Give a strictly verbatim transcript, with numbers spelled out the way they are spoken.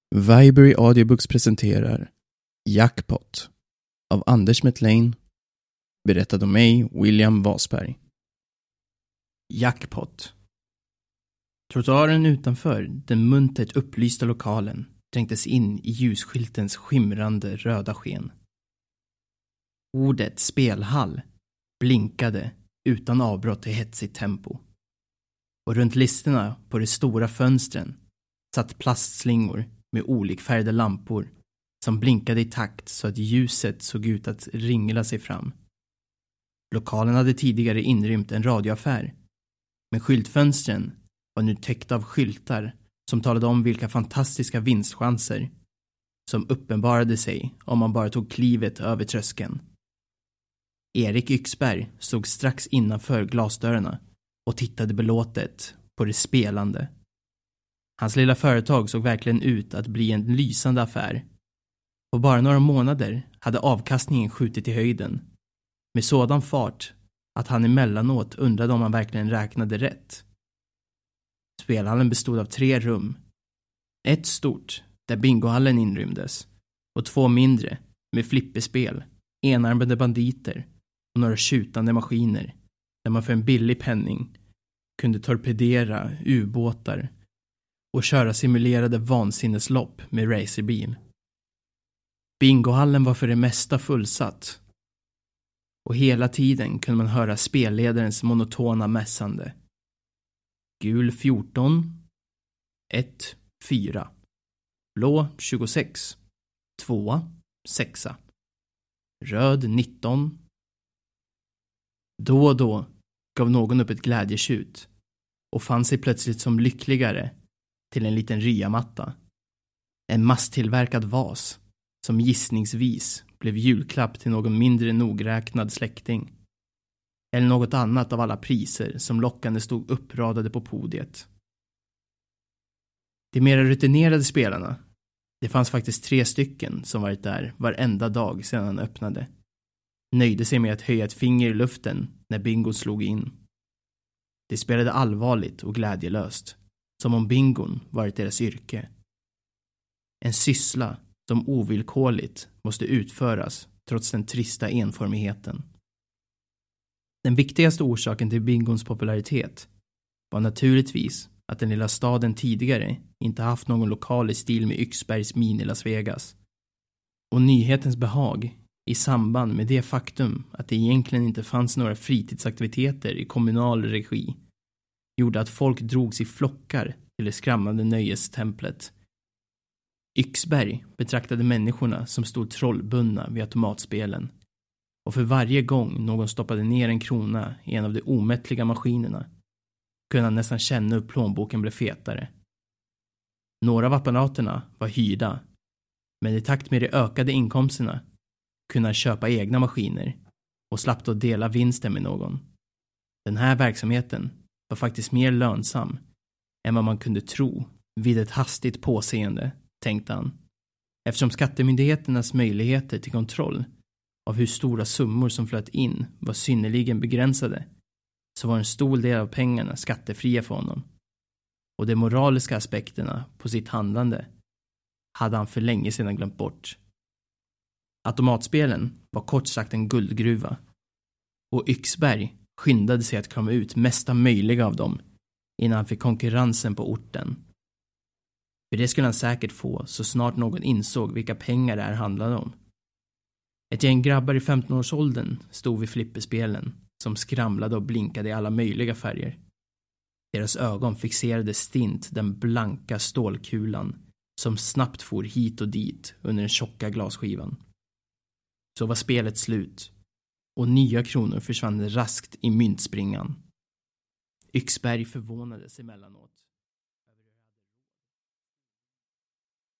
Viberry Audiobooks presenterar Jackpot av Anders McLean, berättad om mig, William Wasberg. Jackpot. Trottoaren utanför den muntert upplysta lokalen dränktes in i ljusskyltens skimrande röda sken. Ordet spelhall blinkade utan avbrott i hetsigt tempo. Och runt listerna på de stora fönstren satt plastslingor med olikfärgade lampor som blinkade i takt så att ljuset såg ut att ringla sig fram. Lokalen hade tidigare inrymt en radioaffär, men skyltfönstren var nu täckta av skyltar som talade om vilka fantastiska vinstchanser som uppenbarade sig om man bara tog klivet över tröskeln. Erik Yxberg stod strax innanför glasdörrarna och tittade belåtet på det spelande. Hans lilla företag såg verkligen ut att bli en lysande affär. På bara några månader hade avkastningen skjutit i höjden, med sådan fart att han emellanåt undrade om han verkligen räknade rätt. Spelhallen bestod av tre rum. Ett stort, där bingohallen inrymdes, och två mindre, med flipperspel, enarmade banditer och några tjutande maskiner, där man för en billig penning kunde torpedera ubåtar och köra simulerade vansinneslopp med racerbil. Bingohallen var för det mesta fullsatt, och hela tiden kunde man höra spelledarens monotona mässande. Gul fjorton, ett, fyra. Blå tjugosex, två, sexa. Röd nitton. Då och då gav någon upp ett glädjetjut och fann sig plötsligt som lyckligare till en liten ryamatta. En masstillverkad vas som gissningsvis blev julklapp till någon mindre nogräknad släkting. Eller något annat av alla priser som lockande stod uppradade på podiet. De mera rutinerade spelarna, det fanns faktiskt tre stycken som varit där varenda dag sedan han öppnade, nöjde sig med att höja ett finger i luften när bingon slog in. De spelade allvarligt och glädjelöst, som om bingon varit deras yrke. En syssla som ovillkorligt måste utföras trots den trista enformigheten. Den viktigaste orsaken till bingons popularitet var naturligtvis att den lilla staden tidigare inte haft någon lokal i stil med Yxbergs mini Las Vegas. Och nyhetens behag i samband med det faktum att det egentligen inte fanns några fritidsaktiviteter i kommunal regi gjorde att folk drogs i flockar till det skrämmande nöjestemplet. Yxberg betraktade människorna som stod trollbundna vid automatspelen, och för varje gång någon stoppade ner en krona i en av de omättliga maskinerna kunde han nästan känna hur plånboken blev fetare. Några av apparaterna var hyrda, men i takt med de ökade inkomsterna kunde han köpa egna maskiner och slapp då dela vinsten med någon. Den här verksamheten var faktiskt mer lönsam än vad man kunde tro vid ett hastigt påseende, tänkte han. Eftersom skattemyndigheternas möjligheter till kontroll av hur stora summor som flöt in var synnerligen begränsade, så var en stor del av pengarna skattefria för honom. Och de moraliska aspekterna på sitt handlande hade han för länge sedan glömt bort. Automatspelen var kort sagt en guldgruva, och Yxberg skyndade sig att krama ut mesta möjliga av dem innan han fick konkurrensen på orten. För det skulle han säkert få så snart någon insåg vilka pengar det här handlade om. Ett gäng grabbar i femton-årsåldern stod vid flipperspelen som skramlade och blinkade i alla möjliga färger. Deras ögon fixerade stint den blanka stålkulan som snabbt for hit och dit under den tjocka glasskivan. Så var spelet slut, och nya kronor försvann raskt i myntspringan. Yxberg förvånades emellanåt